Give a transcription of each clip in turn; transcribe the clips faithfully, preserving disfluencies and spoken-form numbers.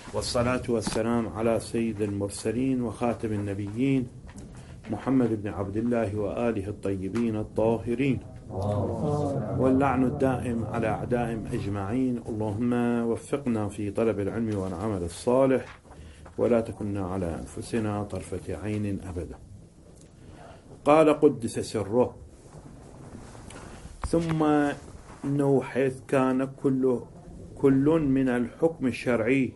والصلاة والسلام على سيد المرسلين وخاتم النبيين محمد بن عبد الله وآله الطيبين الطاهرين، واللعن الدائم على أعدائهم أجمعين. اللهم وفقنا في طلب العلم والعمل الصالح، ولا تكلنا على أنفسنا طرفة عين أبدا. قال قدس سره: ثم إنه حيث كان كل كل من الحكم الشرعي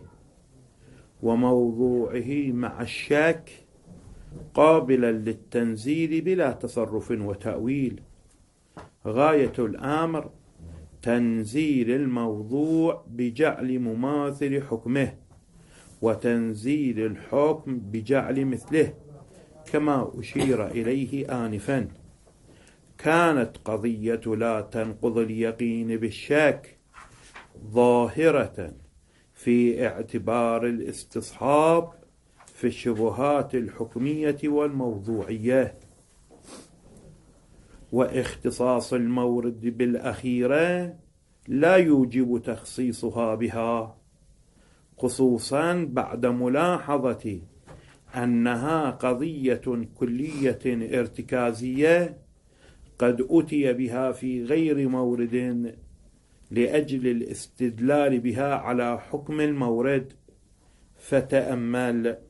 وموضوعه مع الشك قابلا للتنزيل بلا تصرف وتأويل، غاية الأمر تنزيل الموضوع بجعل مماثل حكمه، وتنزيل الحكم بجعل مثله، كما أشير إليه آنفا. كانت قضية لا تنقض اليقين بالشك ظاهرة في اعتبار الاستصحاب في الشبهات الحكمية والموضوعية، واختصاص المورد بالأخيرة لا يوجب تخصيصها بها، خصوصا بعد ملاحظة أنها قضية كلية ارتكازية قد أتي بها في غير مورد لأجل الاستدلال بها على حكم المورد. فتأمل: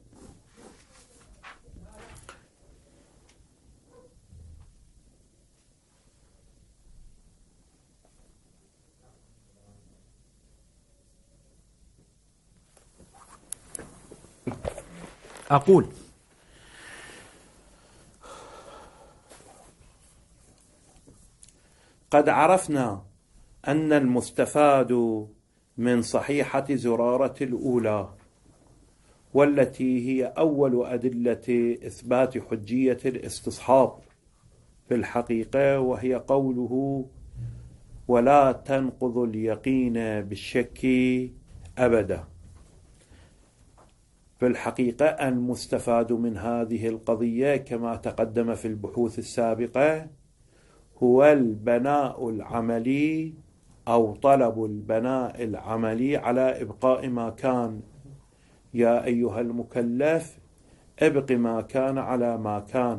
أقول قد عرفنا أن المستفاد من صحيحة زرارة الأولى، والتي هي أول أدلة إثبات حجية الاستصحاب في الحقيقة، وهي قوله: ولا تنقض اليقين بالشك أبدا. في الحقيقة المستفاد من هذه القضية كما تقدم في البحوث السابقة هو البناء العملي أو طلب البناء العملي على إبقاء ما كان. يا أيها المكلف ابق ما كان على ما كان،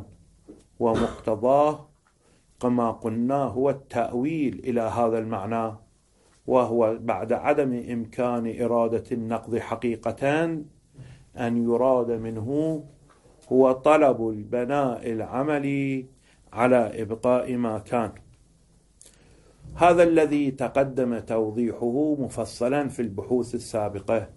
ومقتضاه كما قلنا هو التأويل إلى هذا المعنى، وهو بعد عدم إمكان إرادة النقض حقيقة أن يراد منه هو طلب البناء العملي على إبقاء ما كان. هذا الذي تقدم توضيحه مفصلا في البحوث السابقة.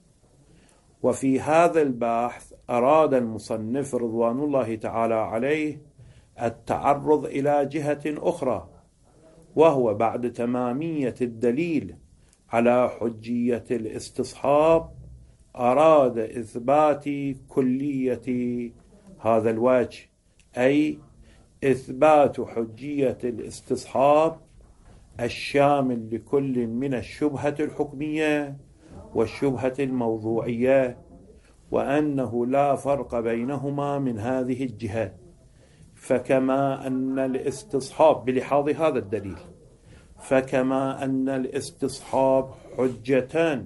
وفي هذا البحث أراد المصنف رضوان الله تعالى عليه التعرض إلى جهة أخرى، وهو بعد تمامية الدليل على حجية الاستصحاب أراد إثبات كلية هذا الوجه، أي إثبات حجية الاستصحاب الشامل لكل من الشبهة الحكمية والشبهة الموضوعية، وأنه لا فرق بينهما من هذه الجهة. فكما أن الاستصحاب بلحاظ هذا الدليل فكما أن الاستصحاب حجتان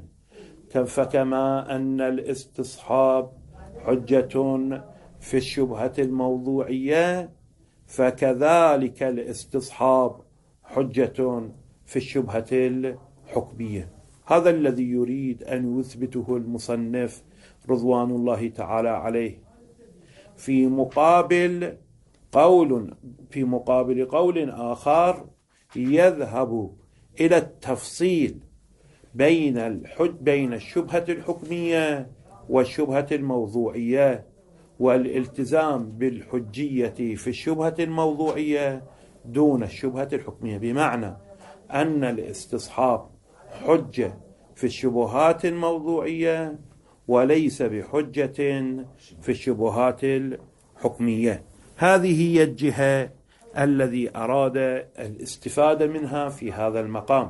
فكما أن الاستصحاب حجة في الشبهة الموضوعية، فكذلك الاستصحاب حجة في الشبهة الحكمية. هذا الذي يريد أن يثبته المصنف رضوان الله تعالى عليه، في مقابل قول في مقابل قول آخر يذهب إلى التفصيل بين الحج بين الشبهة الحكمية والشبهة الموضوعية، والالتزام بالحجية في الشبهة الموضوعية دون الشبهة الحكمية، بمعنى أن الاستصحاب حجة في الشبهات الموضوعية وليس بحجة في الشبهات الحكمية. هذه هي الجهة الذي أراد الاستفادة منها في هذا المقام.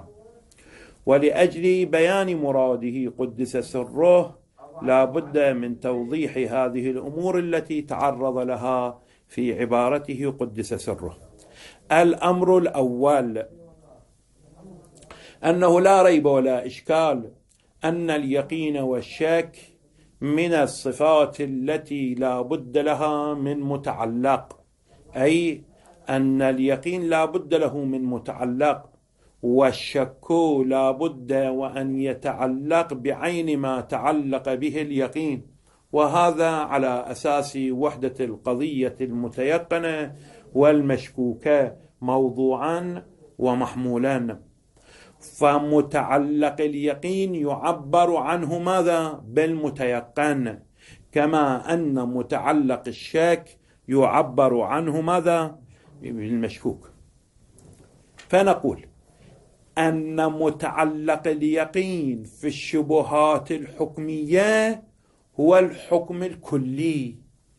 ولأجل بيان مراده قدس سره لا بد من توضيح هذه الأمور التي تعرض لها في عبارته قدس سره. الأمر الأول أنه لا ريب ولا إشكال أن اليقين والشك من الصفات التي لا بد لها من متعلق، أي أن اليقين لا بد له من متعلق، والشك لا بد وأن يتعلق بعين ما تعلق به اليقين، وهذا على أساس وحدة القضية المتيقنة والمشكوكة موضوعا ومحمولا. فمتعلق اليقين يعبر عنه ماذا؟ بالمتيقن، كما أن متعلق الشك يعبر عنه ماذا؟ بالمشكوك. فنقول أن متعلق اليقين في الشبهات الحكمية هو الحكم الكلي.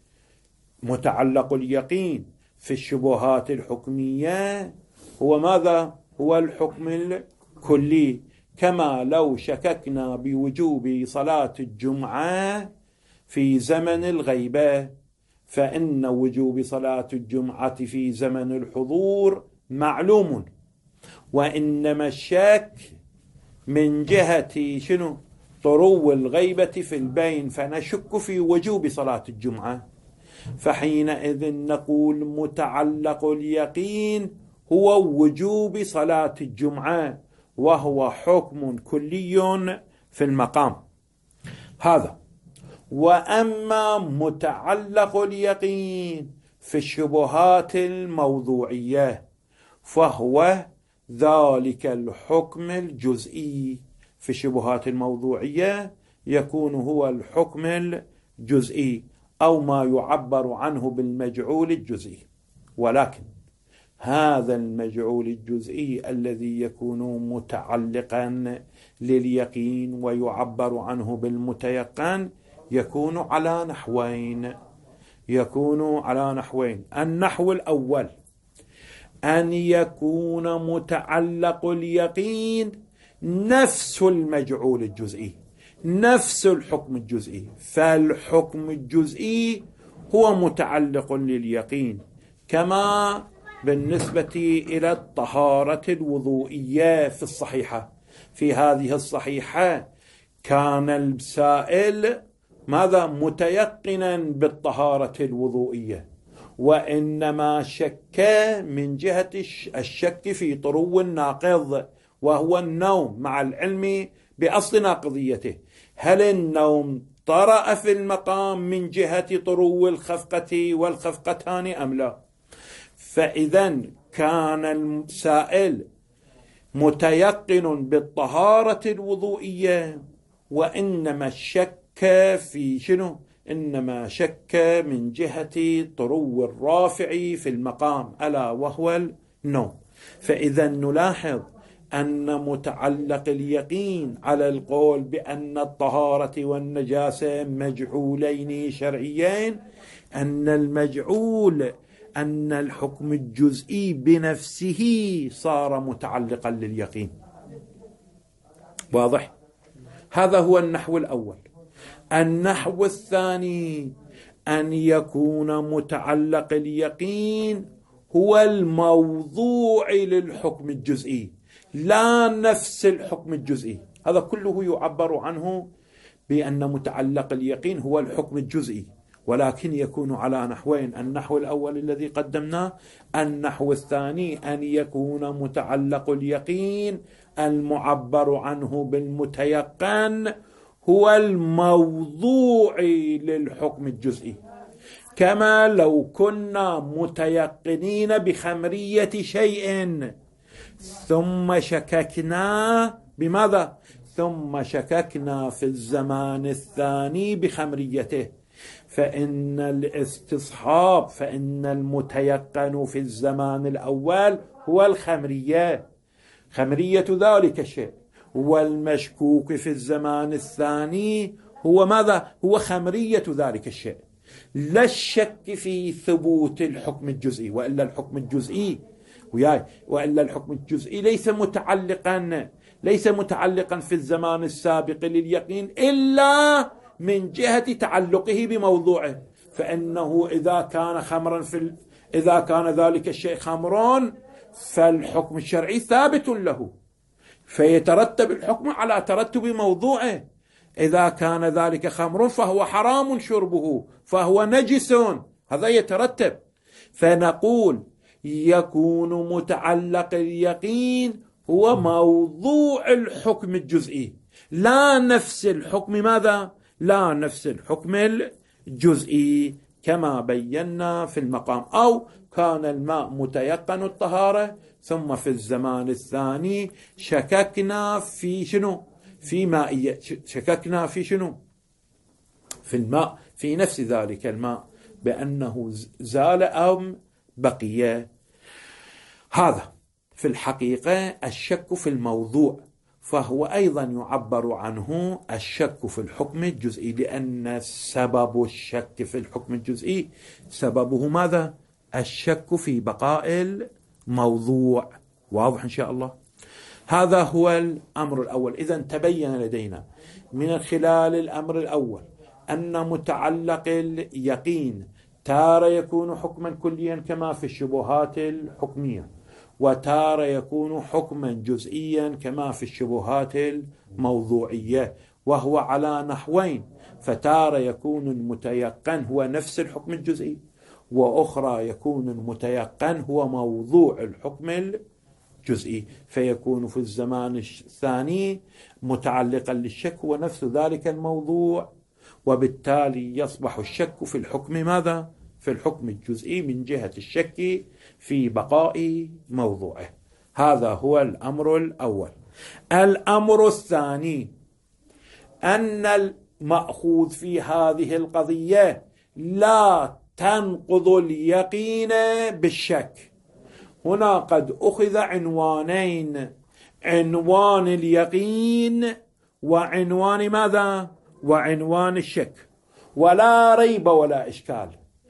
متعلق اليقين في الشبهات الحكمية هو ماذا؟ هو الحكم الكلي. كما لو شككنا بوجوب صلاة الجمعة في زمن الغيبة، فإن وجوب صلاة الجمعة في زمن الحضور معلوم، وإنما الشك من جهة شنو؟ طرو الغيبة في البين، فنشك في وجوب صلاة الجمعة. فحينئذ نقول متعلق اليقين هو وجوب صلاة الجمعة، وهو حكم كلي في المقام هذا. وأما متعلق اليقين في الشبهات الموضوعية فهو ذلك الحكم الجزئي. في الشبهات الموضوعية يكون هو الحكم الجزئي، أو ما يعبر عنه بالمجعول الجزئي. ولكن هذا المجعول الجزئي الذي يكون متعلقا لليقين ويعبر عنه بالمتيقن يكون على نحوين يكون على نحوين النحو الأول أن يكون متعلق اليقين نفس المجعول الجزئي، نفس الحكم الجزئي. فالحكم الجزئي هو متعلق لليقين، كما بالنسبة إلى الطهارة الوضوئية في الصحيحة. في هذه الصحيحة كان السائل ماذا؟ متيقنا بالطهارة الوضوئية، وإنما شك من جهة الشك في طرو الناقض وهو النوم، مع العلم بأصل ناقضيته. هل النوم طرأ في المقام من جهة طرو الخفقة والخفقتان أم لا؟ فإذا كان السائل متيقن بالطهارة الوضوئية، وإنما الشك في شنو؟ إنما شك من جهة طرو الرافع في المقام ألا وهو النوم. فإذا نلاحظ أن متعلق اليقين على القول بأن الطهارة والنجاسة مجعولين شرعيين، أن المجعول أن الحكم الجزئي بنفسه صار متعلقا لليقين. واضح؟ هذا هو النحو الأول. النحو الثاني أن يكون متعلق اليقين هو الموضوع للحكم الجزئي، لا نفس الحكم الجزئي. هذا كله يعبر عنه بأن متعلق اليقين هو الحكم الجزئي، ولكن يكون على نحوين: النحو الأول الذي قدمناه، النحو الثاني أن يكون متعلق اليقين المعبر عنه بالمتيقن هو الموضوع للحكم الجزئي. كما لو كنا متيقنين بخمرية شيء ثم شككنا بماذا؟ ثم شككنا في الزمان الثاني بخمريته، فإن الاستصحاب فإن المتيقن في الزمان الأول هو الخمرية، خمرية ذلك الشيء، والمشكوك في الزمان الثاني هو ماذا؟ هو خمرية ذلك الشيء، لا الشك في ثبوت الحكم الجزئي. وإلا الحكم الجزئي وياي وإلا الحكم الجزئي ليس متعلقا ليس متعلقا في الزمان السابق لليقين إلا من جهة تعلقه بموضوعه. فإنه إذا كان خمرا في ال... إذا كان ذلك الشيء خمرا فالحكم الشرعي ثابت له، فيترتب الحكم على ترتب موضوعه. إذا كان ذلك خمر فهو حرام شربه، فهو نجس، هذا يترتب. فنقول يكون متعلق اليقين هو موضوع الحكم الجزئي، لا نفس الحكم ماذا؟ لا نفس الحكم الجزئي كما بينا في المقام. أو كان الماء متيقن الطهارة ثم في الزمان الثاني شككنا في شنو؟ في مائية، شككنا في شنو؟ في الماء، في نفس ذلك الماء بأنه زال أم بقية. هذا في الحقيقة الشك في الموضوع، فهو أيضا يعبر عنه الشك في الحكم الجزئي، لأن سبب الشك في الحكم الجزئي سببه ماذا؟ الشك في بقاء الموضوع. واضح إن شاء الله؟ هذا هو الأمر الأول. إذن تبين لدينا من خلال الأمر الأول أن متعلق اليقين تارة يكون حكما كليا كما في الشبهات الحكمية، وتارة يكون حكما جزئيا كما في الشبهات الموضوعية، وهو على نحوين. فتارة يكون المتيقن هو نفس الحكم الجزئي، وأخرى يكون المتيقن هو موضوع الحكم الجزئي، فيكون في الزمان الثاني متعلقا للشك هو نفس ذلك الموضوع، وبالتالي يصبح الشك في الحكم ماذا؟ في الحكم الجزئي من جهة الشك في بقاء موضوعه. هذا هو الأمر الأول. الأمر الثاني أن المأخوذ في هذه القضية لا تنقض اليقين بالشك. هنا قد أخذ عنوانين، عنوان اليقين وعنوان ماذا؟ وعنوان الشك. ولا ريب ولا إشكال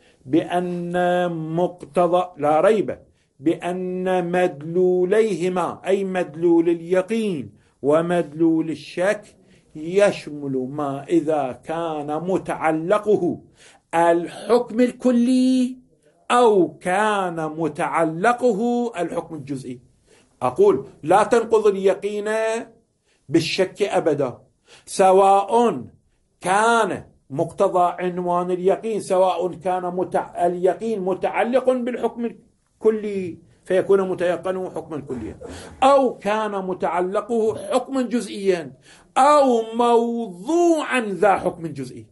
بأن مقتضى لا ريب بأن مدلوليهما، أي مدلول اليقين ومدلول الشك، يشمل ما إذا كان متعلقه الحكم الكلي أو كان متعلقه الحكم الجزئي. أقول لا تنقض اليقين بالشك أبدا، سواء كان مقتضى عنوان اليقين، سواء كان متع... اليقين متعلق بالحكم الكلي فيكون متيقنه حكما كليا، أو كان متعلقه حكما جزئيا، أو موضوعا ذا حكم جزئي.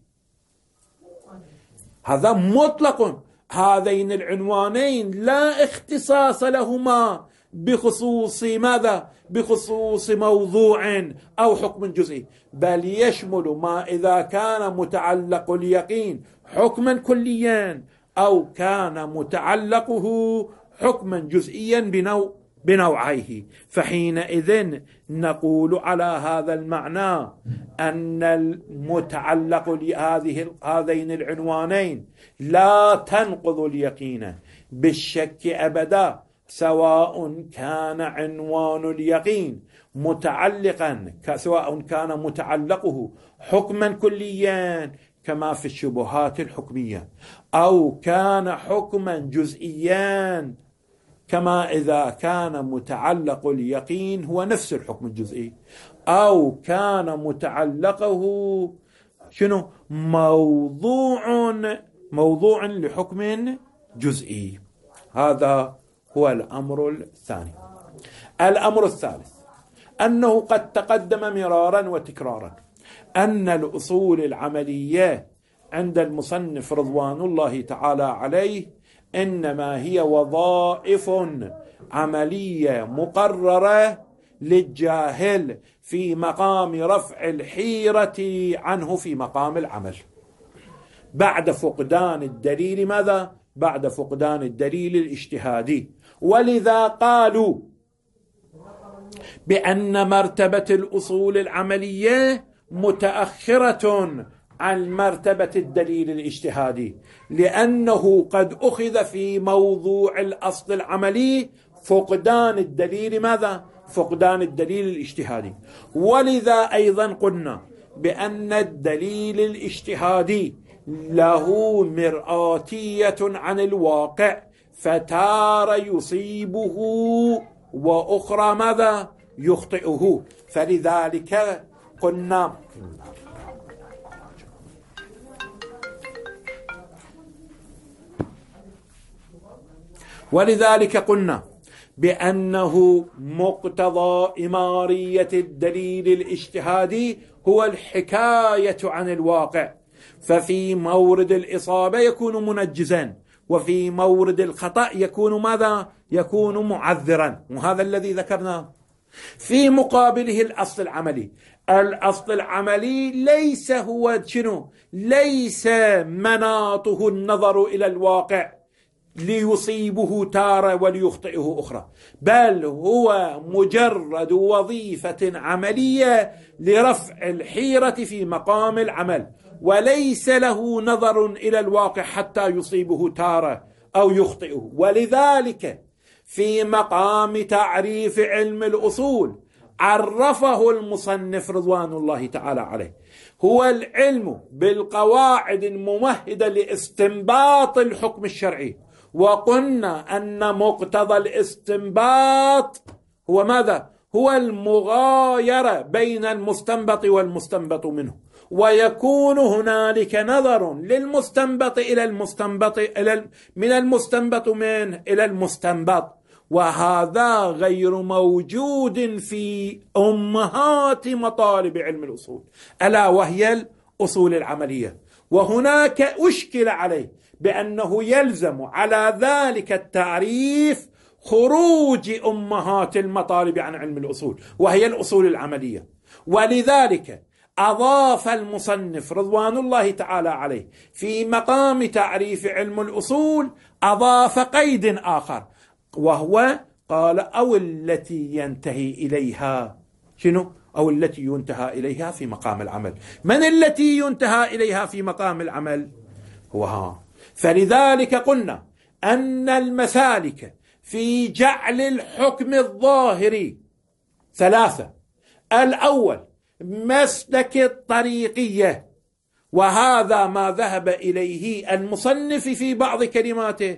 هذا مطلق. هذين العنوانين لا اختصاص لهما بخصوص ماذا؟ بخصوص موضوع أو حكم جزئي، بل يشمل ما إذا كان متعلق اليقين حكما كليا أو كان متعلقه حكما جزئيا بنوع بنوعيه. فحينئذ نقول على هذا المعنى أن المتعلق لهذه هذين العنوانين لا تنقض اليقين بالشك أبدا، سواء كان عنوان اليقين متعلقا سواء كان متعلقه حكما كليا كما في الشبهات الحكمية، أو كان حكما جزئيا كما إذا كان متعلق اليقين هو نفس الحكم الجزئي، أو كان متعلقه شنو؟ موضوع موضوع لحكم جزئي. هذا هو الأمر الثاني. الأمر الثالث أنه قد تقدم مرارا وتكرارا أن الأصول العملية عند المصنف رضوان الله تعالى عليه إنما هي وظائف عملية مقررة للجاهل في مقام رفع الحيرة عنه في مقام العمل بعد فقدان الدليل. ماذا؟ بعد فقدان الدليل الاجتهادي. ولذا قالوا بأن مرتبة الأصول العملية متأخرة عن مرتبة الدليل الاجتهادي، لأنه قد أخذ في موضوع الأصل العملي فقدان الدليل. ماذا؟ فقدان الدليل الاجتهادي. ولذا أيضا قلنا بأن الدليل الاجتهادي له مرآتية عن الواقع، فتارة يصيبه وأخرى ماذا؟ يخطئه. فلذلك قلنا ولذلك قلنا بأنه مقتضى إمارية الدليل الاجتهادي هو الحكاية عن الواقع، ففي مورد الإصابة يكون منجزا، وفي مورد الخطأ يكون ماذا؟ يكون معذرا، وهذا الذي ذكرناه. في مقابله الأصل العملي. الأصل العملي ليس هو شنو؟ ليس مناطه النظر إلى الواقع ليصيبه تارة وليخطئه أخرى، بل هو مجرد وظيفة عملية لرفع الحيرة في مقام العمل، وليس له نظر إلى الواقع حتى يصيبه تارة أو يخطئه. ولذلك في مقام تعريف علم الأصول عرفه المصنف رضوان الله تعالى عليه هو العلم بالقواعد الممهدة لاستنباط الحكم الشرعي. وقلنا أن مقتضى الاستنباط هو ماذا؟ هو المغايرة بين المستنبط والمستنبط منه، ويكون هنالك نظر للمستنبط إلى المستنبط إلى من المستنبط منه إلى المستنبط، وهذا غير موجود في أمهات مطالب علم الأصول ألا وهي الأصول العملية. وهناك أشكل عليه بأنه يلزم على ذلك التعريف خروج أمهات المطالب عن علم الأصول وهي الأصول العملية. ولذلك أضاف المصنف رضوان الله تعالى عليه في مقام تعريف علم الأصول أضاف قيد آخر، وهو قال أو التي ينتهي إليها شنو؟ أو التي ينتهى إليها في مقام العمل. من التي ينتهى إليها في مقام العمل؟ هو ها. فلذلك قلنا أن المسالك في جعل الحكم الظاهري ثلاثة. الأول مسلك الطريقية، وهذا ما ذهب إليه المصنف في بعض كلماته،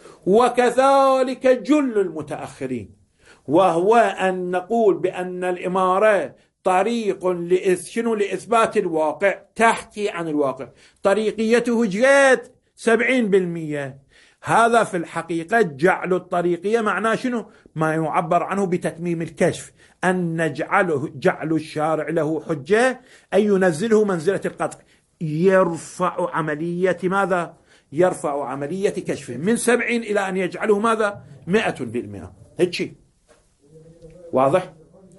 وكذلك جل المتأخرين، وهو أن نقول بأن الإمارة طريق شنو لإثبات الواقع، تحكي عن الواقع، طريقيته جات سبعين بالمئة. هذا في الحقيقة جعل الطريقية معناه شنو؟ ما يعبر عنه بتتميم الكشف، أن نجعله جعل الشارع له حجة أي ينزله منزلة القطع، يرفع عملية ماذا؟ يرفع عملية كشفه من سبعين إلى أن يجعله ماذا؟ مئة بالمئة. هيك واضح؟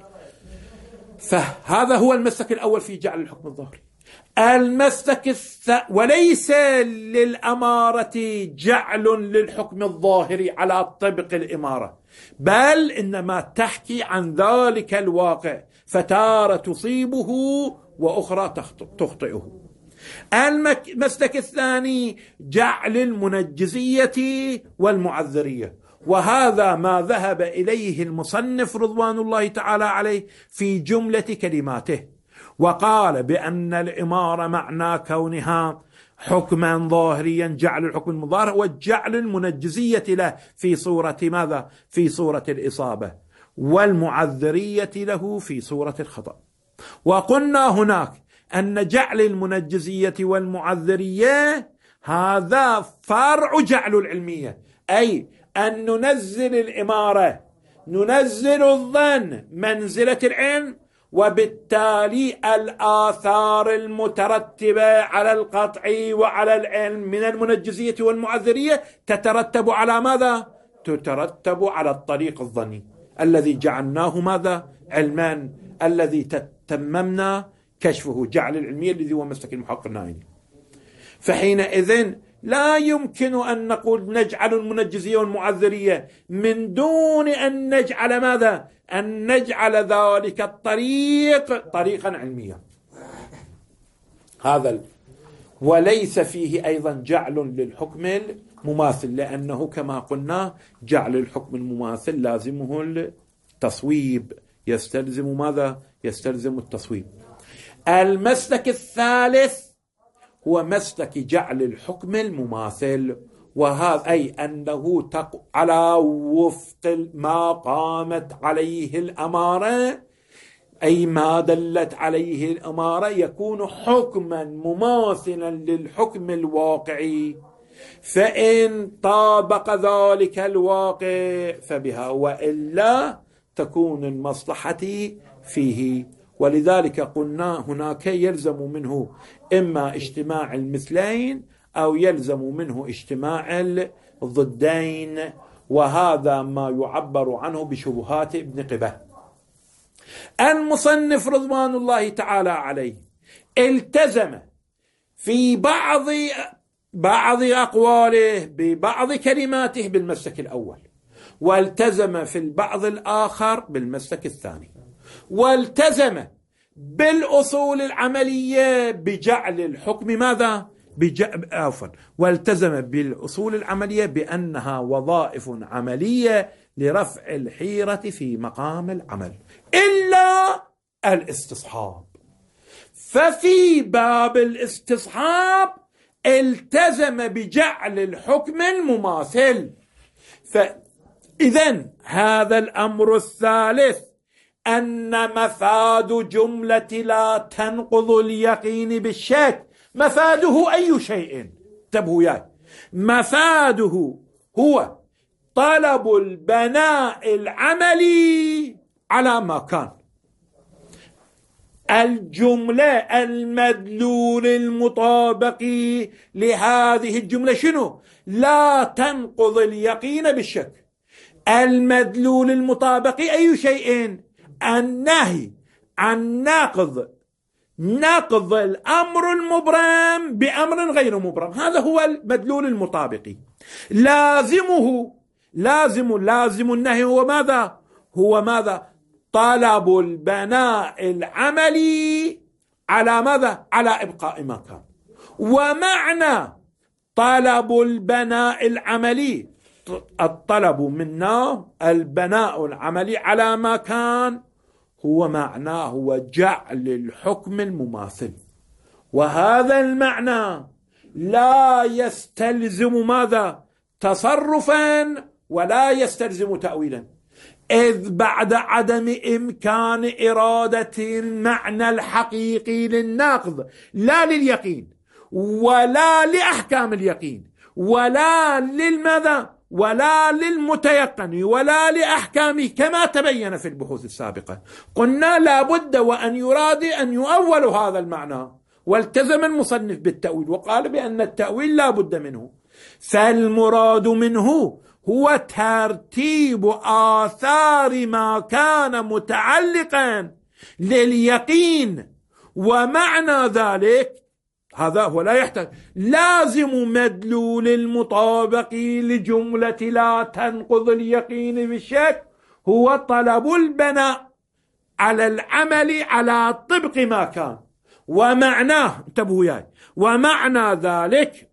فهذا هو المسلك الأول في جعل الحكم الظاهري. المسلك الث... وليس للأمارة جعل للحكم الظاهري على طبق الإمارة، بل إنما تحكي عن ذلك الواقع، فتارة تصيبه وأخرى تخطئه. المسلك الثاني جعل المنجزية والمعذرية، وهذا ما ذهب إليه المصنف رضوان الله تعالى عليه في جملة كلماته، وقال بأن الإمارة معنى كونها حكما ظاهريا جعل الحكم المظاهر وجعل المنجزية له في صورة ماذا؟ في صورة الإصابة، والمعذرية له في صورة الخطأ. وقلنا هناك أن جعل المنجزية والمعذرية هذا فرع جعل العلمية، أي أن ننزل الإمارة، ننزل الظن منزلة العلم، وبالتالي الآثار المترتبة على القطع وعلى العلم من المنجزية والمعذرية تترتب على ماذا؟ تترتب على الطريق الظني الذي جعلناه ماذا؟ علما، الذي تتممنا كشفه، جعل العلمية الذي هو مسلك المحقق النائي. فحينئذ لا يمكن أن نقول نجعل المنجزية والمعذرية من دون أن نجعل ماذا؟ أن نجعل ذلك الطريق طريقا علميا. هذا وليس فيه أيضا جعل للحكم المماثل، لأنه كما قلنا جعل الحكم المماثل لازمه التصويب، يستلزم ماذا؟ يستلزم التصويب. المسلك الثالث هو مسلك جعل الحكم المماثل، وهذا أي أنه على وفق ما قامت عليه الأمارة، أي ما دلت عليه الأمارة، يكون حكما مماثلا للحكم الواقعي، فإن طابق ذلك الواقع فبها، وإلا تكون المصلحة فيه. ولذلك قلنا هناك يلزم منه إما اجتماع المثلين أو يلزم منه اجتماع الضدين، وهذا ما يعبر عنه بشبهات ابن قبة. المصنف رضوان الله تعالى عليه التزم في بعض بعض أقواله ببعض كلماته بالمسلك الأول، والتزم في البعض الآخر بالمسلك الثاني، والتزم بالأصول العملية بجعل الحكم ماذا؟ عفوا والتزم بالأصول العملية بأنها وظائف عملية لرفع الحيرة في مقام العمل، إلا الاستصحاب. ففي باب الاستصحاب التزم بجعل الحكم المماثل. فإذن هذا الأمر الثالث، أن مفاد جملة لا تنقض اليقين بالشك، مفاده أي شيء؟ انتبهوا ياي، مفاده هو طلب البناء العملي على ما كان. الجملة المدلول المطابق لهذه الجملة شنو؟ لا تنقض اليقين بالشك. المدلول المطابق أي شيء؟ النهي عن نقض نقض الأمر المبرم بأمر غير مبرم، هذا هو المدلول المطابق. لازمه لازم لازم النهي هو ماذا؟ هو ماذا؟ طلب البناء العملي على ماذا؟ على إبقاء ما كان. ومعنى طلب البناء العملي، الطلب منا البناء العملي على ما كان، هو معناه هو جعل الحكم المماثل. وهذا المعنى لا يستلزم ماذا؟ تصرفا، ولا يستلزم تأويلا، إذ بعد عدم إمكان إرادة المعنى الحقيقي للناقض لا لليقين ولا لأحكام اليقين ولا للماذا؟ ولا للمتيقن ولا لأحكامه، كما تبين في البحوث السابقة. قلنا لا بد وأن يراد أن يؤول هذا المعنى، والتزم المصنف بالتأويل وقال بأن التأويل لا بد منه. فالمراد منه هو ترتيب آثار ما كان متعلقا لليقين، ومعنى ذلك هذا هو لا يحتاج لازم مدلول المطابق لجملة لا تنقض اليقين بالشك، هو طلب البناء على العمل على طبق ما كان. ومعناه انتبهوا ياي، ومعنى ذلك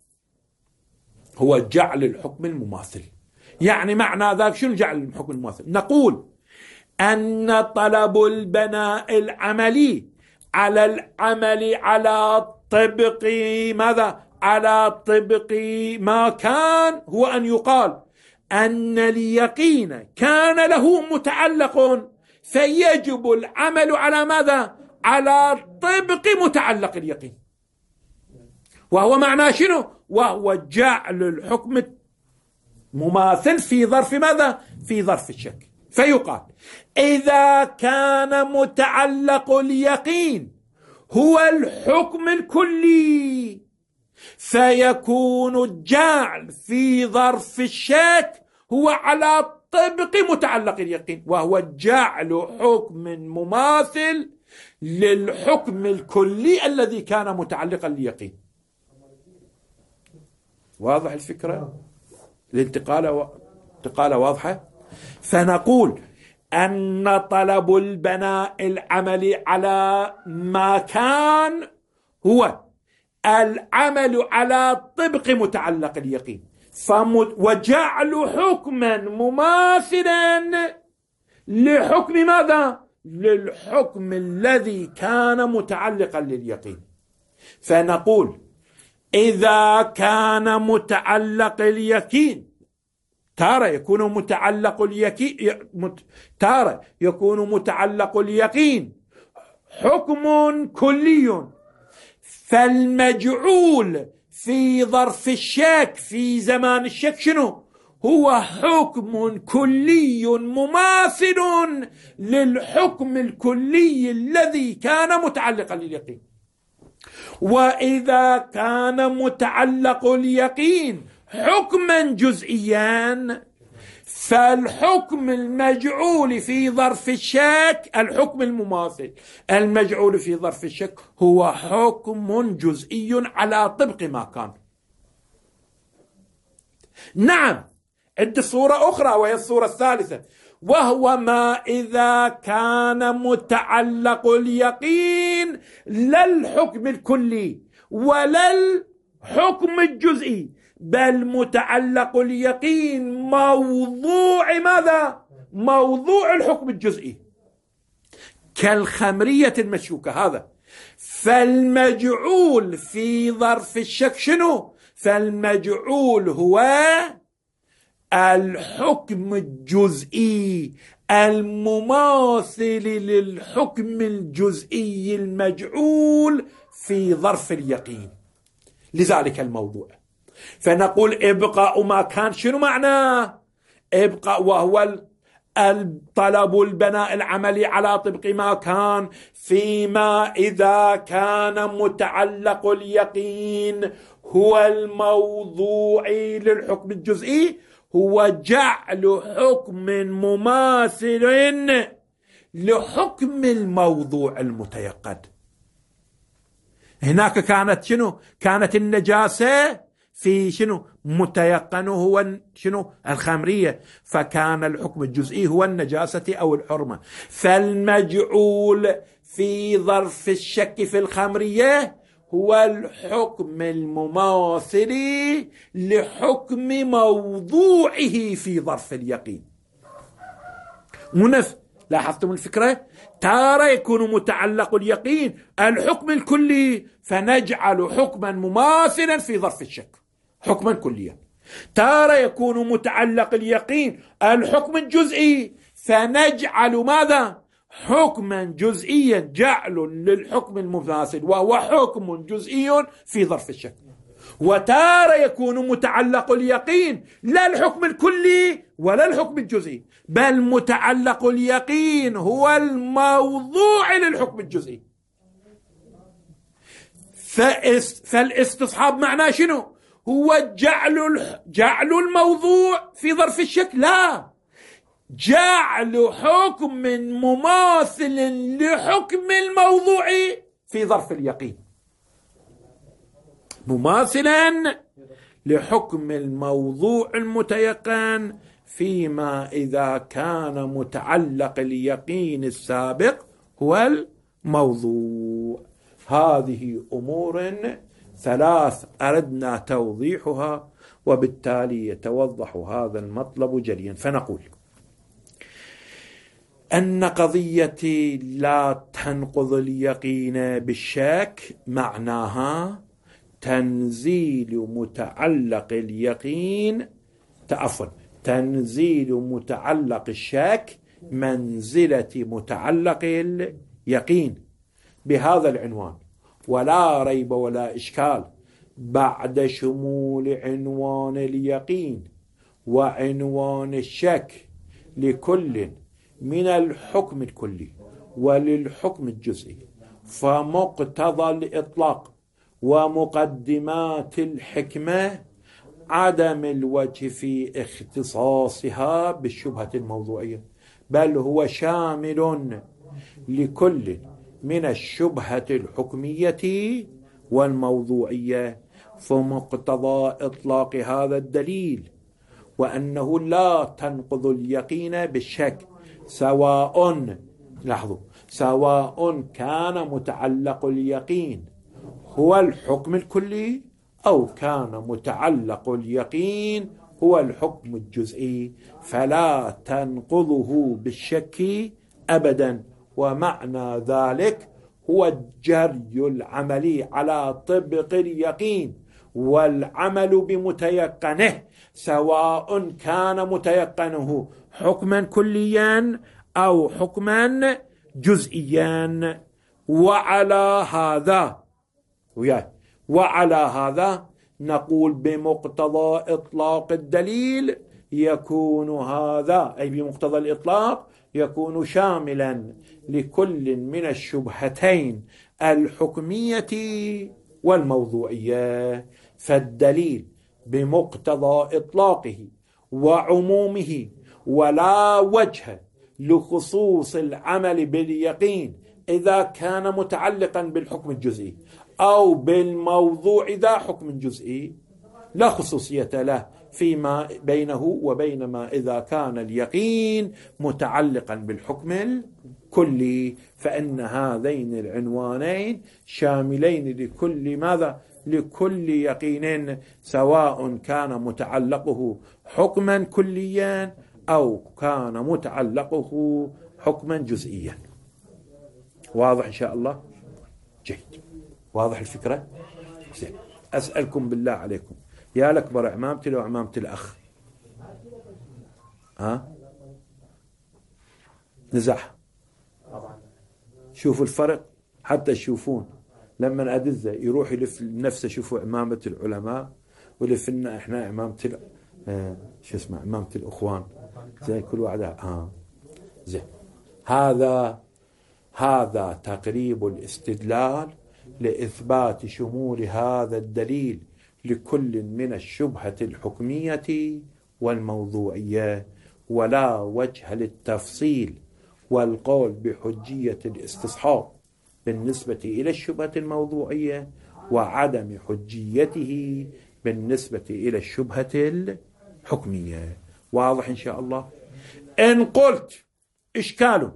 هو جعل الحكم المماثل. يعني معنى ذلك شنو جعل الحكم المماثل؟ نقول أن طلب البناء العملي على العمل على طبق ماذا؟ على طبق ما كان، هو أن يقال أن اليقين كان له متعلق، فيجب العمل على ماذا؟ على طبق متعلق اليقين. وهو معنى شنو؟ وهو جعل الحكم مماثل في ظرف ماذا؟ في ظرف الشك. فيقال إذا كان متعلق اليقين هو الحكم الكلي، فيكون الجعل في ظرف الشك هو على طبق متعلق اليقين، وهو جعل حكم مماثل للحكم الكلي الذي كان متعلقا باليقين. واضح الفكرة؟ الانتقالة و... انتقالة واضحة. فنقول أن طلب البناء العملي على ما كان هو العمل على طبق متعلق اليقين، فمت... وجعل حكما مماثلا لحكم ماذا؟ للحكم الذي كان متعلقا لليقين. فنقول إذا كان متعلق اليقين، تارة يكون متعلق اليقين، تارة يكون متعلق اليقين حكم كلي، فالمجعول في ظرف الشك في زمان الشك شنو؟ هو حكم كلي مماثل للحكم الكلي الذي كان متعلقا لليقين. وإذا كان متعلق اليقين حكما جزئيا، فالحكم المجعول في ظرف الشك، الحكم المماثل المجعول في ظرف الشك هو حكم جزئي على طبق ما كان. نعم، عند صورة أخرى وهي الصورة الثالثة، وهو ما إذا كان متعلق اليقين لا الحكم الكلي ولا الحكم الجزئي، بل متعلق اليقين موضوع ماذا؟ موضوع الحكم الجزئي، كالخمرية المشكوكة هذا. فالمجعول في ظرف الشك شنو؟ فالمجعول هو الحكم الجزئي المماثل للحكم الجزئي المجعول في ظرف اليقين، لذلك الموضوع. فنقول إبقاء ما كان شنو معناه؟ إبقاء وهو الطلب البناء العملي على طبق ما كان، فيما إذا كان متعلق اليقين هو الموضوع للحكم الجزئي، هو جعل حكم مماثل لحكم الموضوع المتيقن. هناك كانت شنو؟ كانت النجاسة في شنو؟ متيقنه هو شنو؟ الخمرية، فكان الحكم الجزئي هو النجاسة أو الحرمة. فالمجعول في ظرف الشك في الخمرية هو الحكم المماثل لحكم موضوعه في ظرف اليقين. منف لاحظتم الفكرة؟ تارة يكون متعلق اليقين الحكم الكلي، فنجعل حكما مماثلا في ظرف الشك حكما كليا. تارة يكون متعلق اليقين الحكم الجزئي، فنجعل ماذا؟ حكما جزئيا، جعل للحكم المماثل وهو حكم جزئي في ظرف الشك. وتارة يكون متعلق اليقين لا الحكم الكلي ولا الحكم الجزئي، بل متعلق اليقين هو الموضوع للحكم الجزئي. فالاستصحاب معناه شنو؟ هو جعل جعل الموضوع في ظرف الشك، لا، جعل حكم مماثل لحكم الموضوع في ظرف اليقين، مماثلا لحكم الموضوع المتيقن، فيما إذا كان متعلق اليقين السابق هو الموضوع. هذه أمور ثلاث أردنا توضيحها، وبالتالي يتوضح هذا المطلب جليا. فنقول أن قضية لا تنقض اليقين بالشك معناها تنزيل متعلق اليقين عفوا تنزيل متعلق الشك منزلة متعلق اليقين بهذا العنوان، ولا ريب ولا إشكال بعد شمول عنوان اليقين وعنوان الشك لكل من الحكم الكلي وللحكم الجزئي، فمقتضى الإطلاق ومقدمات الحكمة عدم الوجه في اختصاصها بالشبهة الموضوعية، بل هو شامل لكل من الشبهة الحكمية والموضوعية. فمقتضى إطلاق هذا الدليل وأنه لا تنقض اليقين بالشك، سواء لاحظوا سواء كان متعلق اليقين هو الحكم الكلي أو كان متعلق اليقين هو الحكم الجزئي، فلا تنقضه بالشك أبدا. ومعنى ذلك هو الجري العملي على طبق اليقين والعمل بمتيقنه، سواء كان متيقنه حكما كليا أو حكما جزئيا. وعلى هذا وعلى هذا نقول بمقتضى إطلاق الدليل يكون هذا، أي بمقتضى الإطلاق يكون شاملا لكل من الشبهتين الحكمية والموضوعية. فالدليل بمقتضى إطلاقه وعمومه ولا وجه لخصوص العمل باليقين إذا كان متعلقا بالحكم الجزئي أو بالموضوع ذا حكم جزئي لا خصوصية له فيما بينه وبين ما إذا كان اليقين متعلقا بالحكم الكلي، فإن هذين العنوانين شاملين لكل ماذا؟ لكل يقين، سواء كان متعلقه حكما كليا أو كان متعلقه حكما جزئيا. واضح إن شاء الله؟ جيد. واضح الفكرة؟ زين. أسألكم بالله عليكم، يا الأكبر عمامتي لو عمامة الأخ؟ ها؟ نزح. شوفوا الفرق حتى تشوفون لما أدزة يروح يلف نفسه. شوفوا عمامة العلماء ولفنا إحنا عمامة ال... آه شو اسمه عمامة الأخوان، زي كل واحد. آه زين. هذا هذا تقريب الاستدلال لإثبات شمول هذا الدليل لكل من الشبهة الحكمية والموضوعية، ولا وجه للتفصيل والقول بحجية الاستصحاب بالنسبة إلى الشبهة الموضوعية وعدم حجيته بالنسبة إلى الشبهة الحكمية. واضح إن شاء الله؟ إن قلت إشكال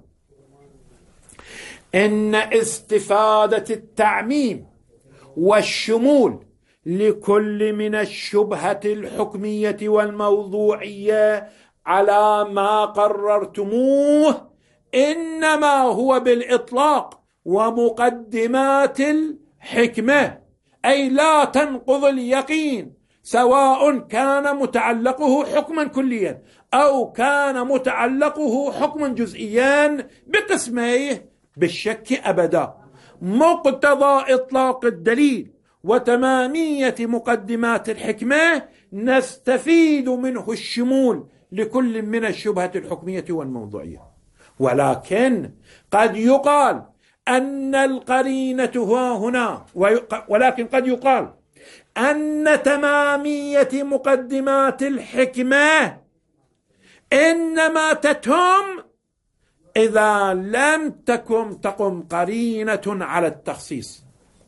إن استفادة التعميم والشمول لكل من الشبهة الحكمية والموضوعية على ما قررتموه إنما هو بالإطلاق ومقدمات الحكمة، أي لا تنقض اليقين سواء كان متعلقه حكما كليا أو كان متعلقه حكما جزئيا بقسميه بالشك أبدا. مقتضى إطلاق الدليل وتمامية مقدمات الحكمة نستفيد منه الشمول لكل من الشبهة الحكمية والموضوعية. ولكن قد يقال أن القرينة هنا، ولكن قد يقال أن تمامية مقدمات الحكمة إنما تتم إذا لم تكن تقم قرينة على التخصيص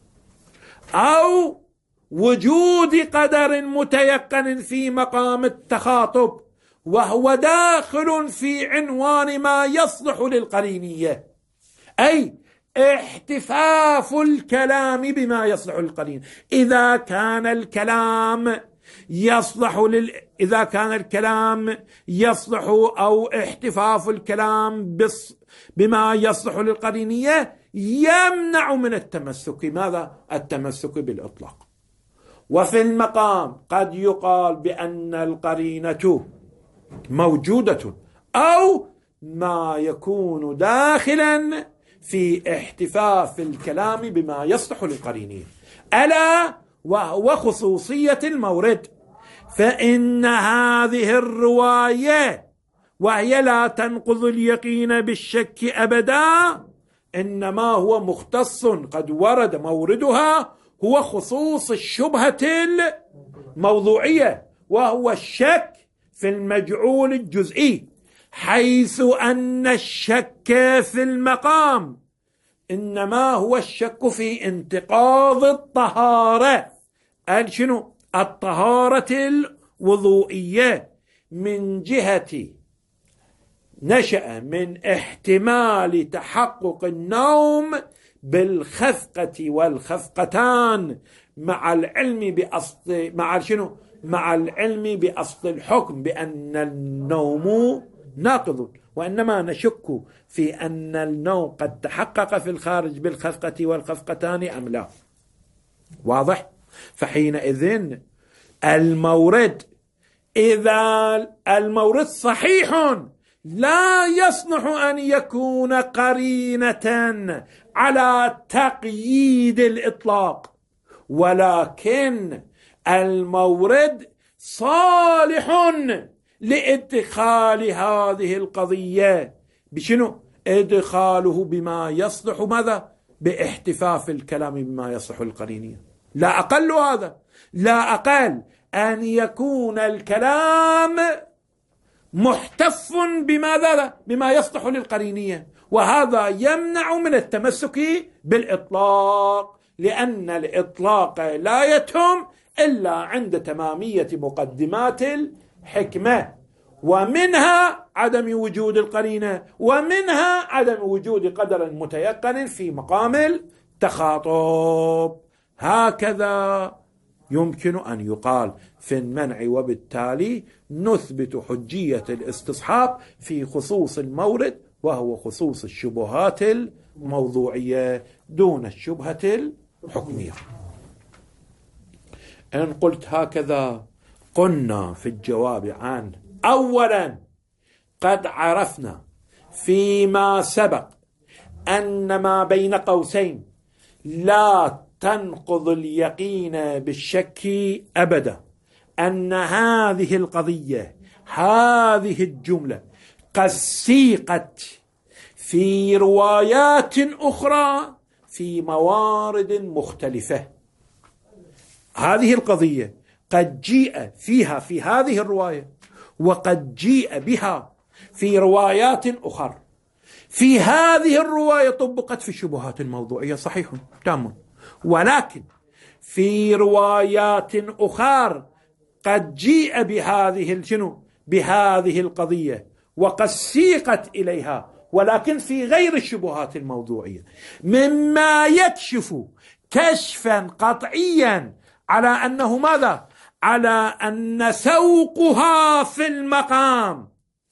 أو وجود قدر متيقن في مقام التخاطب، وهو داخل في عنوان ما يصلح للقرينية، أي احتفاف الكلام بما يصلح للقرين. إذا كان الكلام يصلح لل... إذا كان الكلام يصلح أو احتفاف الكلام بص... بما يصلح للقرينية يمنع من التمسك. ماذا؟ التمسك بالإطلاق. وفي المقام قد يقال بأن القرينة موجودة أو ما يكون داخلا في احتفاف الكلام بما يصلح للقرينية، ألا وهو خصوصية المورد. فإن هذه الرواية وهي لا تنقض اليقين بالشك أبدا إنما هو مختص قد ورد موردها هو خصوص الشبهة الموضوعية، وهو الشك في المجعول الجزئي، حيث أن الشك في المقام إنما هو الشك في انتقاض الطهارة. قال شنو؟ الطهارة الوضوئية من جهة نشأ من احتمال تحقق النوم بالخفقة والخفقتان مع العلم بأصل مع شنو؟ مع العلم بأصل الحكم بأن النوم ناقض، وإنما نشك في أن النوم قد تحقق في الخارج بالخفقة والخفقتان أم لا. واضح؟ فحينئذ المورد إذا المورد صحيح لا يصلح أن يكون قرينة على تقييد الإطلاق، ولكن المورد صالح لإدخال هذه القضية بشنو؟ إدخاله بما يصلح ماذا؟ باحتفاف الكلام بما يصلح القرينية، لا أقل هذا، لا أقل أن يكون الكلام محتف بماذا؟ بما يصلح للقرينية، وهذا يمنع من التمسك بالإطلاق، لأن الإطلاق لا يتم إلا عند تمامية مقدمات الحكمة، ومنها عدم وجود القرينة، ومنها عدم وجود قدر متيقن في مقام التخاطب. هكذا يمكن أن يقال في المنع، وبالتالي نثبت حجية الاستصحاب في خصوص المورد، وهو خصوص الشبهات الموضوعية دون الشبهة الحكمية. إن قلت هكذا قلنا في الجواب عنه: أولا قد عرفنا فيما سبق أن ما بين قوسين لا تنقض اليقين بالشك أبدا، أن هذه القضية، هذه الجملة قد سيقت في روايات أخرى في موارد مختلفة. هذه القضية قد جيء فيها في هذه الرواية، وقد جيء بها في روايات أخرى. في هذه الرواية طبقت في الشبهات الموضوعية، صحيح تام، ولكن في روايات أخرى قد جيء بهذه شنو؟ بهذه القضية وقد سيقت إليها، ولكن في غير الشبهات الموضوعية، مما يكشف كشفا قطعيا على أنه ماذا؟ على أن سوقها في المقام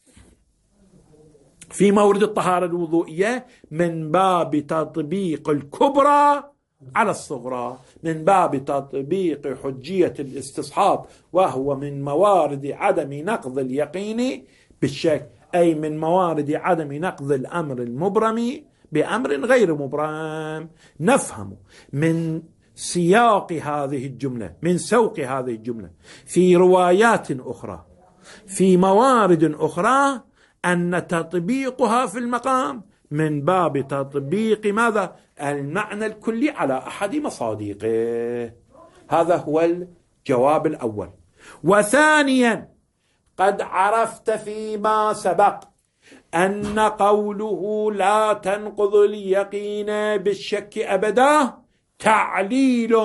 في مورد الطهارة الوضوئية من باب تطبيق الكبرى على الصغرى، من باب تطبيق حجية الاستصحاب، وهو من موارد عدم نقض اليقين بالشك، أي من موارد عدم نقض الأمر المبرم بأمر غير مبرم. نفهم من سياق هذه الجملة، من سوق هذه الجملة في روايات أخرى في موارد أخرى، أن تطبيقها في المقام من باب تطبيق ماذا؟ المعنى الكلي على أحد مصادقه. هذا هو الجواب الأول. وثانيا قد عرفت فيما سبق أن قوله لا تنقض اليقين بالشك أبدا تعليل.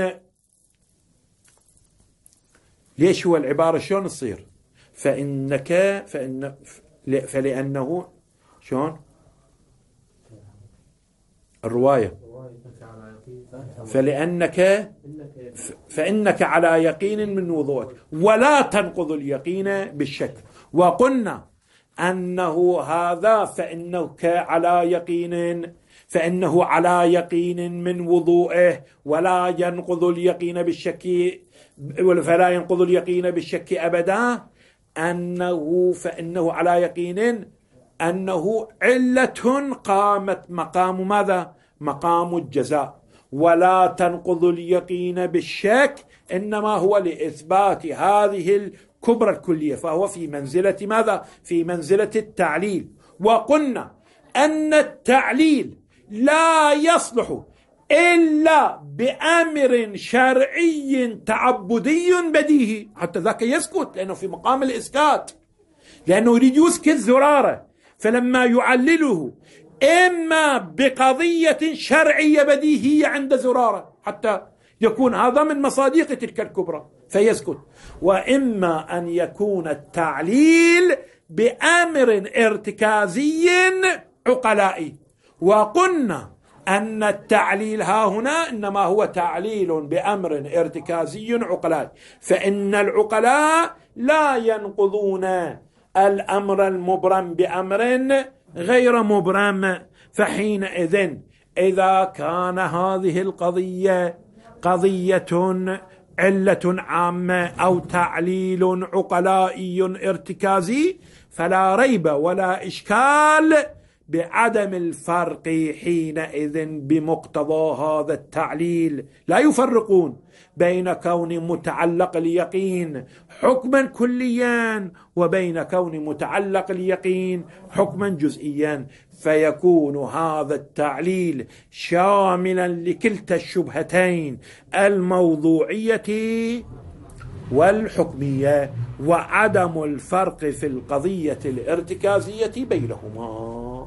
ليش هو العبارة شلون تصير؟ فإنك فإن فلأنه شلون الرواية فلأنك فإنك على يقين من وضوءك ولا تنقض اليقين بالشك. وقلنا أنه هذا فإنك على يقين فإنه على يقين من وضوءه ولا ينقض اليقين بالشك، فلا ينقض اليقين بالشك أبدا، أنه فإنه على يقين أنه علة قامت مقام ماذا؟ مقام الجزاء. ولا تنقض اليقين بالشك إنما هو لإثبات هذه الكبرى الكلية، فهو في منزلة ماذا؟ في منزلة التعليل. وقلنا أن التعليل لا يصلح إلا بأمر شرعي تعبدي بديهي، حتى ذاك يسكت لأنه في مقام الإسكات، لأنه يريد يسكت زرارة، فلما يعلله إما بقضية شرعية بديهية عند زرارة حتى يكون هذا من مصادق تلك الكبرى فيسكت، وإما أن يكون التعليل بأمر ارتكازي عقلائي. وقلنا أن التعليل ها هنا إنما هو تعليل بأمر ارتكازي عقلائي، فإن العقلاء لا ينقضون الأمر المبرم بأمر غير مبرم. فحينئذ إذا كان هذه القضية قضية علة عامة أو تعليل عقلائي ارتكازي، فلا ريب ولا إشكال بعدم الفرق حينئذ بمقتضى هذا التعليل. لا يفرقون بين كون متعلق اليقين حكما كليا وبين كون متعلق اليقين حكما جزئيا، فيكون هذا التعليل شاملا لكلتا الشبهتين الموضوعية والحكمية، وعدم الفرق في القضية الارتكازية بينهما.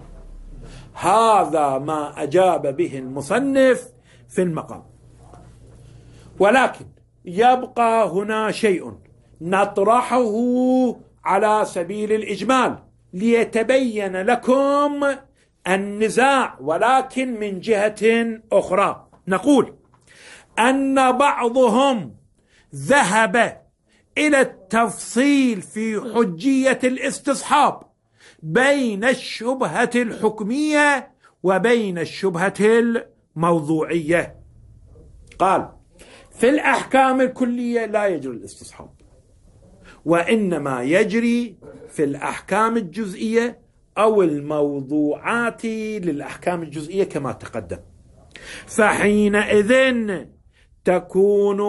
هذا ما أجاب به المصنف في المقام. ولكن يبقى هنا شيء نطرحه على سبيل الإجمال ليتبين لكم النزاع، ولكن من جهة أخرى. نقول أن بعضهم ذهب إلى التفصيل في حجية الاستصحاب بين الشبهة الحكمية وبين الشبهة الموضوعية. قال في الأحكام الكلية لا يجري الاستصحاب، وإنما يجري في الأحكام الجزئية أو الموضوعات للأحكام الجزئية كما تقدم. فحينئذ تكون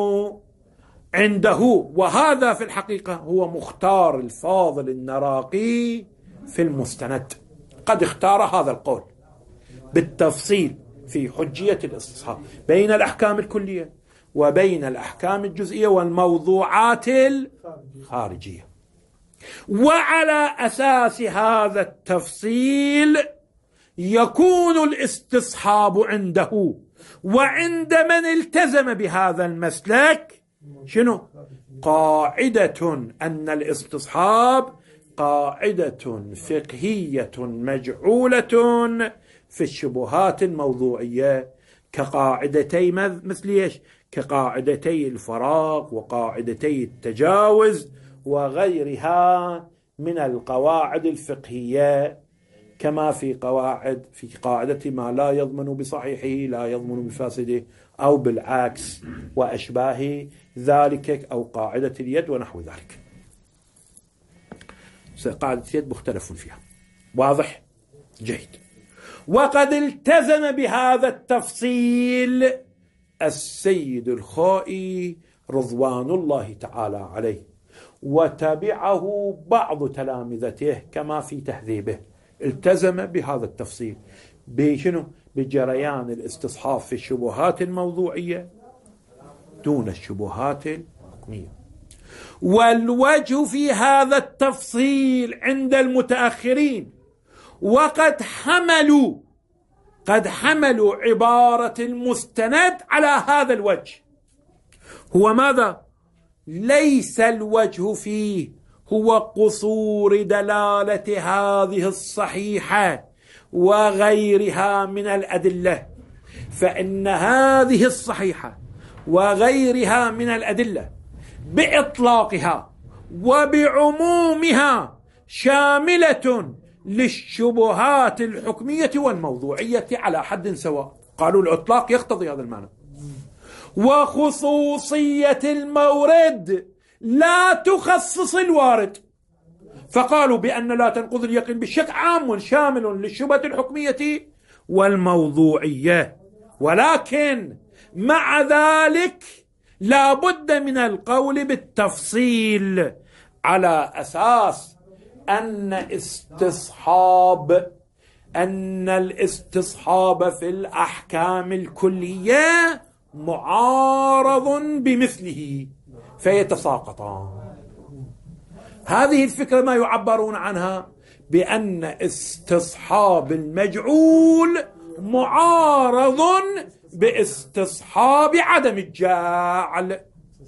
عنده، وهذا في الحقيقة هو مختار الفاضل النراقي في المستند، قد اختار هذا القول بالتفصيل في حجية الاستصحاب بين الأحكام الكلية وبين الأحكام الجزئية والموضوعات الخارجية. وعلى أساس هذا التفصيل يكون الاستصحاب عنده، وعند من التزم بهذا المسلك شنو؟ قاعدة أن الاستصحاب قاعدة فقهية مجعولة في الشبهات الموضوعية كقاعدتي مثل ايش؟ كقاعدتي الفراغ وقاعدتي التجاوز وغيرها من القواعد الفقهية، كما في قواعد في قاعدة ما لا يضمن بصحيحه لا يضمن بفاسده، أو بالعكس وأشباه ذلك، أو قاعدة اليد ونحو ذلك. قاعدة اليد مختلف فيها، واضح؟ جيد. وقد التزم بهذا التفصيل السيد الخائي رضوان الله تعالى عليه، وتبعه بعض تلامذته كما في تهذيبه، التزم بهذا التفصيل بشنو؟ بجريان الاستصحاب في الشبهات الموضوعية دون الشبهات الحكمية. والوجه في هذا التفصيل عند المتأخرين، وقد حملوا قد حملوا عبارة المستند على هذا الوجه، هو ماذا؟ ليس الوجه فيه هو قصور دلالة هذه الصحيحة وغيرها من الأدلة، فإن هذه الصحيحة وغيرها من الأدلة بإطلاقها وبعمومها شاملة للشبهات الحكمية والموضوعية على حد سواء. قالوا الإطلاق يقتضي هذا المعنى، وخصوصية المورد لا تخصص الوارد، فقالوا بأن لا تنقض اليقين بالشك عام شامل للشبهة الحكمية والموضوعية، ولكن مع ذلك لا بد من القول بالتفصيل على أساس أن استصحاب أن الاستصحاب في الأحكام الكلية معارض بمثله فيتساقطان. هذه الفكرة ما يعبرون عنها بأن استصحاب المجعول معارض باستصحاب عدم الجاعل.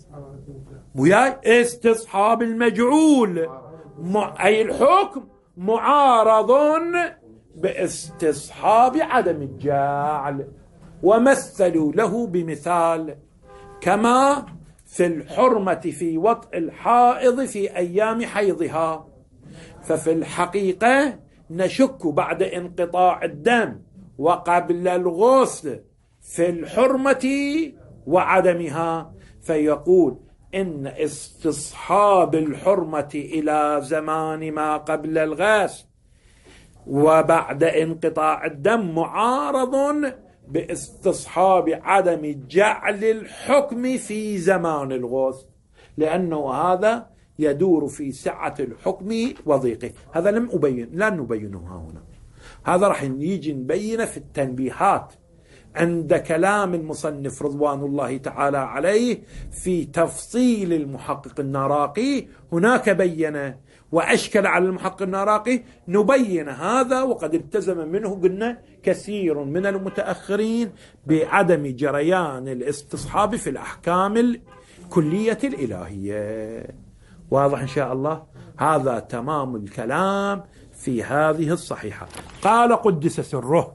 وياي استصحاب المجعول أي الحكم معارض باستصحاب عدم الجاعل، ومثلوا له بمثال كما في الحرمة في وطء الحائض في أيام حيضها، ففي الحقيقة نشك بعد انقطاع الدم وقبل الغسل في الحرمة وعدمها، فيقول إن استصحاب الحرمة إلى زمان ما قبل الغسل وبعد انقطاع الدم معارض باستصحاب عدم جعل الحكم في زمان الغسل، لأنه هذا يدور في سعة الحكم وضيقه. هذا لم أبين، لا نبينه هنا، هذا راح يجي نبينه في التنبيهات عند كلام المصنف رضوان الله تعالى عليه في تفصيل المحقق النراقي. هناك بين وأشكل على المحقق النراقي، نبين هذا، وقد التزم منه قلنا كثير من المتأخرين بعدم جريان الاستصحاب في الأحكام الكلية الإلهية. واضح إن شاء الله؟ هذا تمام الكلام في هذه الصحيحة. قال قدس سره: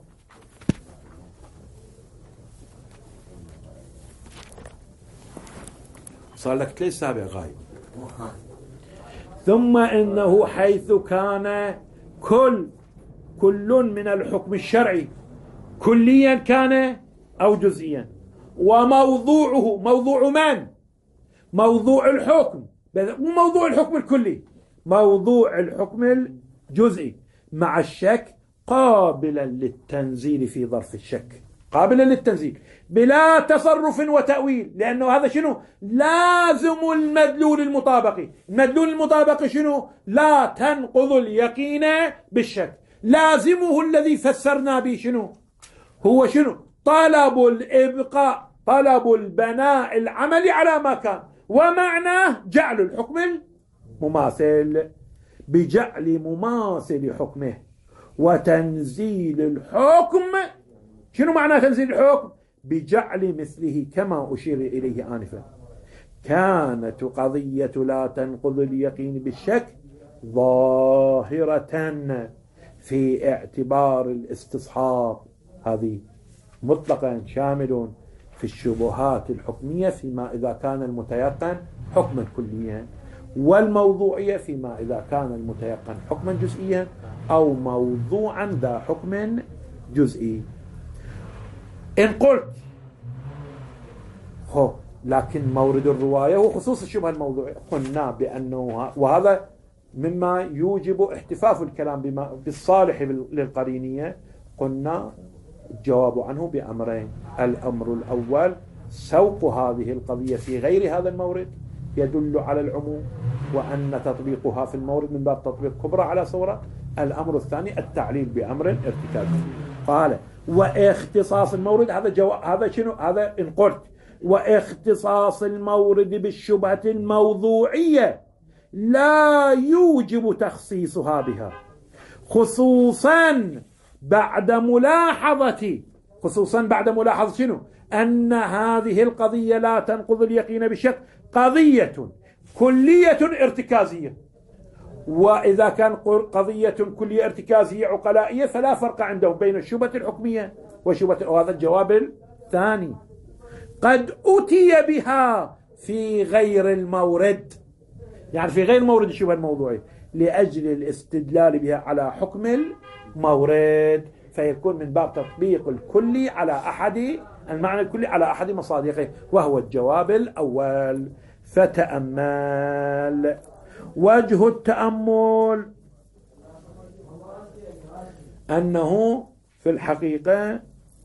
صار لك ثلاث سابع غايب. ثم إنه حيث كان كل كل من الحكم الشرعي كليا كان أو جزئيا، وموضوعه موضوع من؟ موضوع الحكم، وموضوع الحكم الكلي موضوع الحكم الجزئي مع الشك قابلا للتنزيل في ظرف الشك، قابلا للتنزيل بلا تصرف وتأويل، لأنه هذا شنو؟ لازم المدلول المطابقي. المدلول المطابقي شنو؟ لا تنقض اليقين بالشك. لازمه الذي فسرنا به شنو؟ هو شنو؟ طلب الإبقاء، طلب البناء العملي على ما كان، ومعناه جعل الحكم المماثل، بجعل مماثل حكمه وتنزيل الحكم. شنو معنى تنزيل الحكم؟ بجعل مثله كما أشير إليه آنفا. كانت قضية لا تنقض اليقين بالشك ظاهرة في اعتبار الاستصحاب، هذه مطلقا شامل في الشبهات الحكمية فيما إذا كان المتيقن حكما كليا، والموضوعية فيما إذا كان المتيقن حكما جزئيا أو موضوعا ذا حكم جزئي. إن قلت هو لكن مورد الرواية هو خصوص الشبهة الموضوعية، قلنا بأنه، وهذا مما يوجب احتفاف الكلام بما بالصالح للقرينية، قلنا الجواب عنه بأمرين: الأمر الأول سوق هذه القضية في غير هذا المورد يدل على العموم، وأن تطبيقها في المورد من باب تطبيق كبرى على صورة. الأمر الثاني التعليل بأمر ارتكابي. قال: واختصاص المورد، هذا جواب، هذا شنو؟ هذا إن قلت واختصاص المورد بالشبهة الموضوعية لا يوجب تخصيصها بها، خصوصا بعد ملاحظة خصوصا بعد ملاحظة شنو؟ أن هذه القضية لا تنقض اليقين بالشك، قضية كلية ارتكازية. وإذا كان قضية كلية ارتكازية عقلائية فلا فرق عنده بين الشبهة الحكمية وشبهة، وهذا الجواب الثاني. قد أتي بها في غير المورد، يعني في غير مورد الشبهة الموضوعي، لأجل الاستدلال بها على حكم المورد، فيكون من باب تطبيق الكلي على أحد المعنى الكلي على أحد مصادقه، وهو الجواب الأول. فتأمل. وجه التأمل أنه في الحقيقة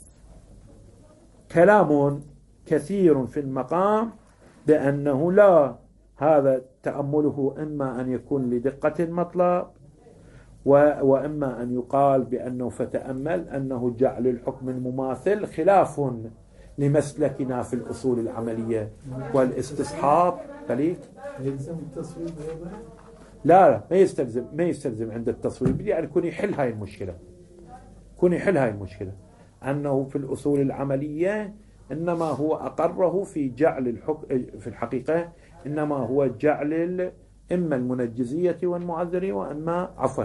كلام كثير في المقام بأنه لا، هذا تأمله إما أن يكون لدقة المطلب، وإما أن يقال بأنه فتأمل أنه جعل الحكم المماثل خلاف لمسلكنا في الأصول العملية والاستصحاب. فليك يلزم التصويب؟ لا لا، ما يستلزم ما يستلزم عند التصويب، يعني يكون يحل هاي المشكلة، يكون يحل هاي المشكلة أنه في الأصول العملية إنما هو أقره في جعل الحكم، في الحقيقة إنما هو جعل إما المنجزية والمعذرية، وإما عفوا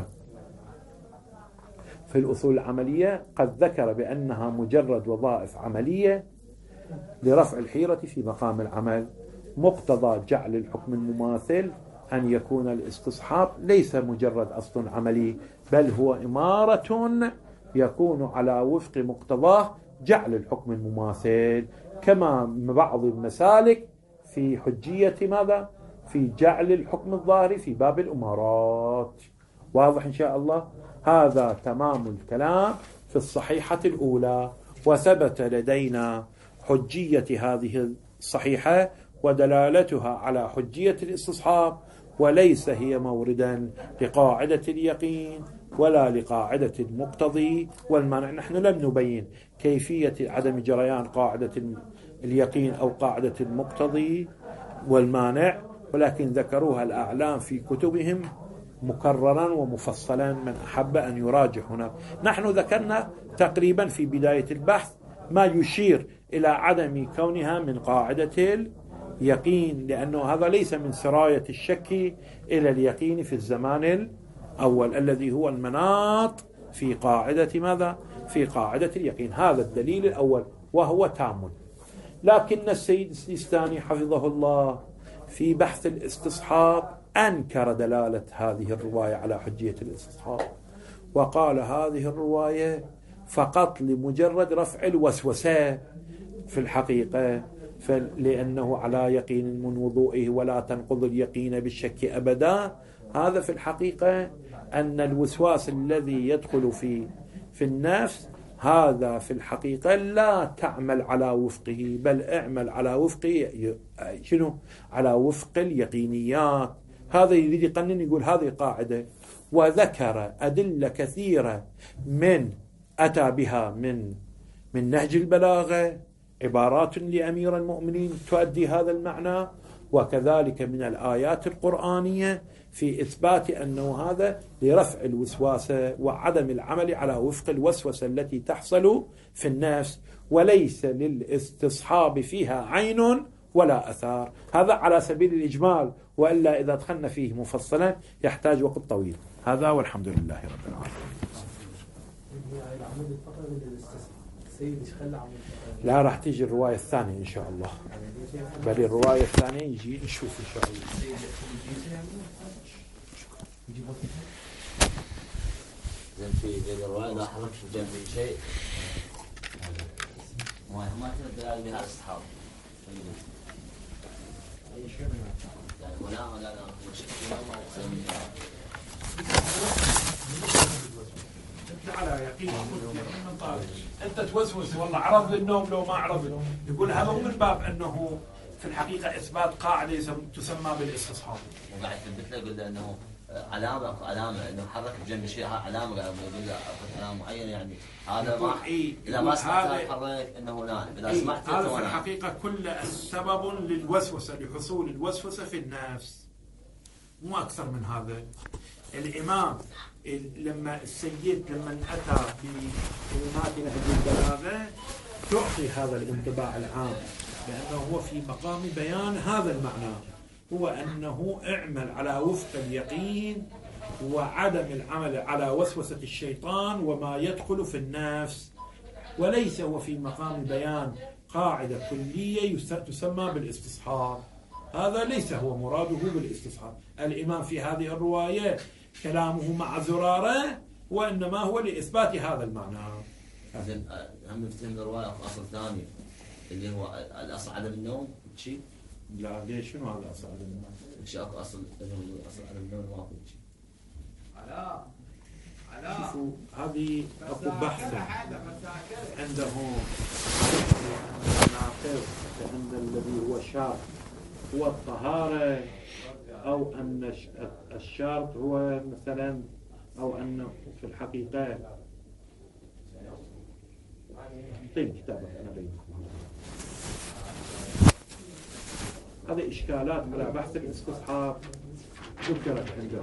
في الأصول العملية قد ذكر بأنها مجرد وظائف عملية لرفع الحيرة في مقام العمل. مقتضى جعل الحكم المماثل أن يكون الاستصحاب ليس مجرد أصل عملي، بل هو إمارة يكون على وفق مقتضاه جعل الحكم المماثل كما بعض المسالك في حجية ماذا؟ في جعل الحكم الظاهري في باب الأمارات. واضح إن شاء الله؟ هذا تمام الكلام في الصحيحة الأولى. وثبت لدينا حجية هذه الصحيحة ودلالتها على حجية الاستصحاب، وليس هي موردا لقاعدة اليقين ولا لقاعدة المقتضي والمانع. نحن لم نبين كيفية عدم جريان قاعدة اليقين أو قاعدة المقتضي والمانع، ولكن ذكروها الأعلام في كتبهم مكررا ومفصلا، من أحب أن يراجع هنا. نحن ذكرنا تقريبا في بداية البحث ما يشير إلى عدم كونها من قاعدة اليقين، لأنه هذا ليس من سراية الشك إلى اليقين في الزمان الأول الذي هو المناط في قاعدة ماذا؟ في قاعدة اليقين. هذا الدليل الأول وهو تام. لكن السيد السيستاني حفظه الله في بحث الاستصحاب أنكر دلالة هذه الرواية على حجية الاستصحاب، وقال هذه الرواية فقط لمجرد رفع الوسوسة في الحقيقة، لأنه على يقين من وضوئه ولا تنقض اليقين بالشك أبدا. هذا في الحقيقة أن الوسواس الذي يدخل في في النفس هذا في الحقيقة لا تعمل على وفقه، بل اعمل على وفق شنو؟ على وفق اليقينيات. هذا يريد يقنن، يقول هذه قاعدة، وذكر أدلة كثيرة من أتى بها من من نهج البلاغة، عبارات لأمير المؤمنين تؤدي هذا المعنى، وكذلك من الآيات القرآنية في إثبات أنه هذا لرفع الوسواسة وعدم العمل على وفق الوسوسة التي تحصل في النفس، وليس للاستصحاب فيها عين ولا أثار. هذا على سبيل الإجمال، وإلا إذا دخلنا فيه مفصلا يحتاج وقت طويل. هذا والحمد لله رب العالمين. لا راح تيجي الرواية الثانية إن شاء الله، بل الرواية الثانية يجي نشوف إن شاء الله. زين في الرواية لا حركش جنبي شيء ما ما تدل بها الأصحاب يعني ولا ولا لا على يقين أنت توسوس والله عرض للنوم لو ما عرض، يقول هذا مو من باب أنه في الحقيقة إثبات قاعدة تسمى بالاستصحاب. وقاعد تثبت له يقول له أنه علامة علامة أنه حرك بجنب شيء علامة، قال يقول له علامة معينة يعني هذا ما إيه؟ إذا ما سمعت حرك أنه لا إذا إيه؟ سمعت هذا في الحقيقة كل السبب للوسوسة، لحصول الوسوسة في النفس، مو أكثر من هذا. الإمام لما السيد لما أتى بكلمات نهج البلاغة تعطي هذا الانطباع العام، لأنه هو في مقام بيان هذا المعنى، هو أنه اعمل على وفق اليقين وعدم العمل على وسوسة الشيطان وما يدخل في النفس، وليس هو في مقام بيان قاعدة كلية تسمى بالاستصحاب. هذا ليس هو مراده بالاستصحاب. الإمام في هذه الرواية كلامه مع زرارة وإنما هو لإثبات هذا المعنى. زين هم نفتهم الرواية في أصل ثاني اللي هو الأصل عدم النوم شيء. لا ليش شنو هذا أصل عدم النوم؟ شيء أصل أصل عدم النوم ما في شيء. على على شوفوا هذه أكو بحث عنده ناقض، عند الذي هو شرط هو الطهارة، أو أن الشرط هو مثلا، أو أنه في الحقيقة طيب كتابك أنا بينكم. هذه إشكالات على بحث الاستصحاب ذكرت عنده.